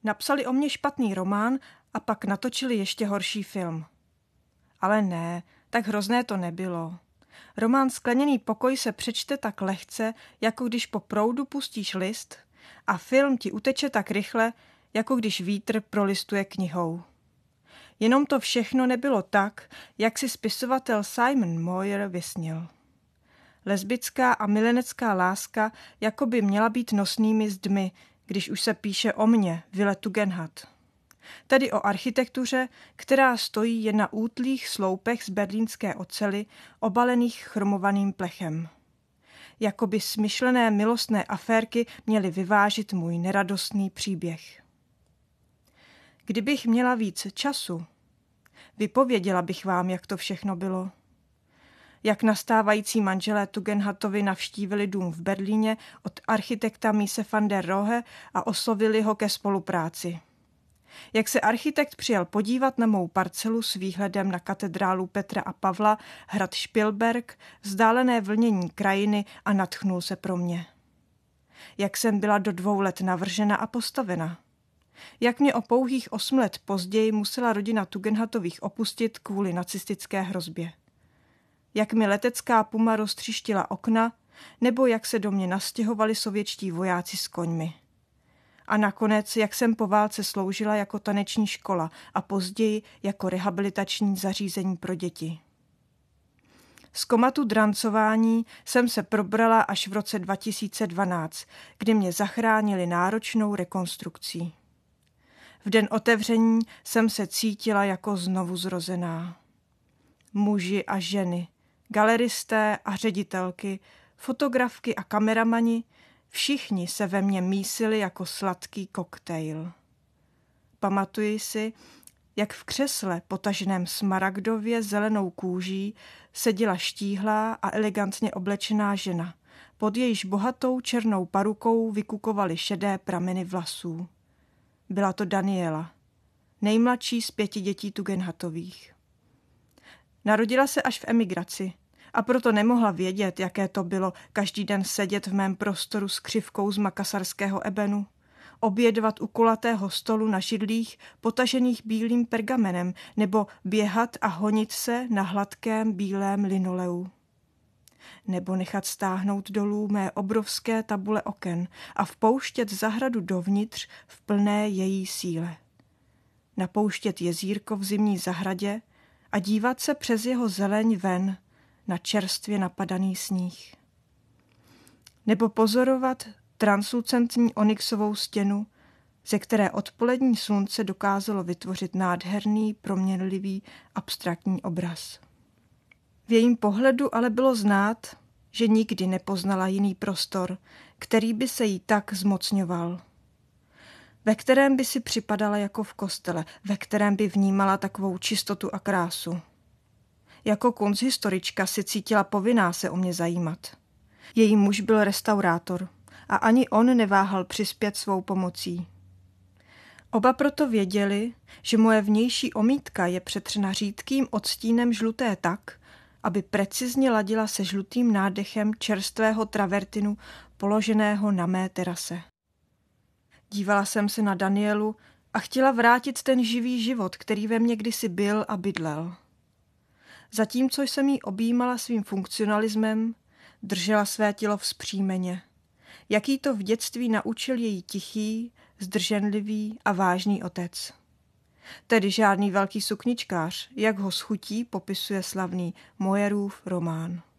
Napsali o mně špatný román a pak natočili ještě horší film. Ale ne, tak hrozné to nebylo. Román Skleněný pokoj se přečte tak lehce, jako když po proudu pustíš list, a film ti uteče tak rychle, jako když vítr prolistuje knihou. Jenom to všechno nebylo tak, jak si spisovatel Simon Moyer vysnil. Lesbická a milenecká láska jako by měla být nosnými zdmi, když už se píše o mně, Wille Tugendhat. Tedy o architektuře, která stojí jen na útlých sloupech z berlínské oceli, obalených chromovaným plechem. Jakoby smyšlené milostné aférky měly vyvážit můj neradostný příběh. Kdybych měla víc času, vypověděla bych vám, jak to všechno bylo. Jak nastávající manželé Tugendhatovi navštívili dům v Berlíně od architekta Mise van der Rohe a oslovili ho ke spolupráci. Jak se architekt přijel podívat na mou parcelu s výhledem na katedrálu Petra a Pavla, hrad Špilberk, vzdálené vlnění krajiny a nadchnul se pro mě. Jak jsem byla do 2 let navržena a postavena. Jak mě o pouhých 8 let později musela rodina Tugendhatových opustit kvůli nacistické hrozbě. Jak mi letecká puma roztříštila okna, nebo jak se do mě nastěhovali sovětští vojáci s koňmi. A nakonec, jak jsem po válce sloužila jako taneční škola a později jako rehabilitační zařízení pro děti. Z komatu drancování jsem se probrala až v roce 2012, kdy mě zachránili náročnou rekonstrukcí. V den otevření jsem se cítila jako znovu zrozená. Muži a ženy, galeristé a ředitelky, fotografky a kameramani, všichni se ve mně mísili jako sladký koktejl. Pamatuji si, jak v křesle potaženém smaragdově zelenou kůží seděla štíhlá a elegantně oblečená žena. Pod jejíž bohatou černou parukou vykukovaly šedé prameny vlasů. Byla to Daniela, nejmladší z 5 dětí Tugendhatových. Narodila se až v emigraci a proto nemohla vědět, jaké to bylo každý den sedět v mém prostoru s křivkou z makasarského ebenu, obědvat u kulatého stolu na židlích potažených bílým pergamenem nebo běhat a honit se na hladkém bílém linoleu. Nebo nechat stáhnout dolů mé obrovské tabule oken a vpouštět zahradu dovnitř v plné její síle. Napouštět jezírko v zimní zahradě a dívat se přes jeho zeleň ven na čerstvě napadaný sníh. Nebo pozorovat translucentní onyxovou stěnu, ze které odpolední slunce dokázalo vytvořit nádherný, proměnlivý, abstraktní obraz. V jejím pohledu ale bylo znát, že nikdy nepoznala jiný prostor, který by se jí tak zmocňoval. Ve kterém by si připadala jako v kostele, ve kterém by vnímala takovou čistotu a krásu. Jako kunsthistorička si cítila povinná se o mě zajímat. Její muž byl restaurátor a ani on neváhal přispět svou pomocí. Oba proto věděli, že moje vnější omítka je přetřena řídkým odstínem žluté tak, aby precizně ladila se žlutým nádechem čerstvého travertinu položeného na mé terase. Dívala jsem se na Danielu a chtěla vrátit ten živý život, který ve mně kdysi byl a bydlel. Zatímco jsem jí objímala svým funkcionalismem, držela své tělo vzpřímeně. Jaký to v dětství naučil její tichý, zdrženlivý a vážný otec. Tedy žádný velký sukničkář, jak ho s chutí popisuje slavný Moyerův román.